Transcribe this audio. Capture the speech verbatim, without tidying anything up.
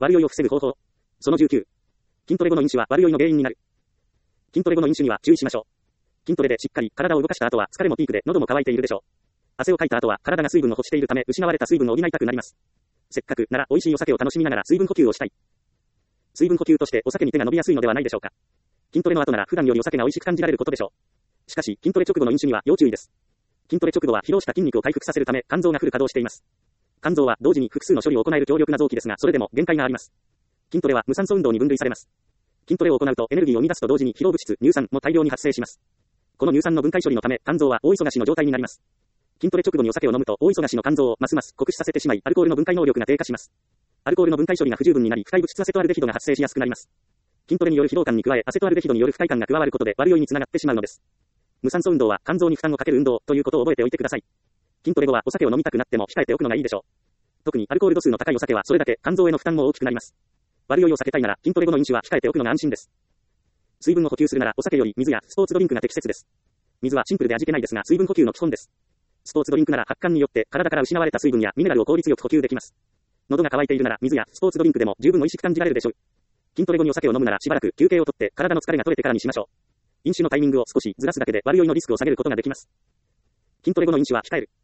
悪酔いを防ぐ方法。そのじゅうきゅう。筋トレ後の飲酒は悪酔いの原因になる。筋トレ後の飲酒には注意しましょう。筋トレでしっかり体を動かした後は疲れもピークで喉も渇いているでしょう。汗をかいた後は体が水分を欲しているため失われた水分を補いたくなります。せっかくなら美味しいお酒を楽しみながら水分補給をしたい。水分補給としてお酒に手が伸びやすいのではないでしょうか。筋トレの後なら普段よりお酒が美味しく感じられることでしょう。しかし筋トレ直後の飲酒には要注意です。筋トレ直後は疲労した筋肉を回復させるため肝臓がフル稼働しています。肝臓は同時に複数の処理を行える強力な臓器ですが、それでも限界があります。筋トレは無酸素運動に分類されます。筋トレを行うとエネルギーを生み出すと同時に疲労物質、乳酸も大量に発生します。この乳酸の分解処理のため肝臓は大忙しの状態になります。筋トレ直後にお酒を飲むと大忙しの肝臓をますます酷使させてしまい、アルコールの分解能力が低下します。アルコールの分解処理が不十分になり、不快物質アセトアルデヒドが発生しやすくなります。筋トレによる疲労感に加え、アセトアルデヒドによる不快感が加わることで悪酔いにつながってしまうのです。無酸素運動は肝臓に負担をかける運動ということを覚えておいてください。筋トレ後はお酒を飲みたくなっても控えておくのがいいでしょう。特にアルコール度数の高いお酒はそれだけ肝臓への負担も大きくなります。悪酔いを避けたいなら筋トレ後の飲酒は控えておくのが安心です。水分を補給するならお酒より水やスポーツドリンクが適切です。水はシンプルで味気ないですが水分補給の基本です。スポーツドリンクなら発汗によって体から失われた水分やミネラルを効率よく補給できます。喉が渇いているなら水やスポーツドリンクでも十分美味しく感じられるでしょう。筋トレ後にお酒を飲むならしばらく休憩をとって体の疲れが取れてからにしましょう。飲酒のタイミングを少しずらすだけで悪酔いのリスクを下げることができます。筋トレ後の飲酒は控える。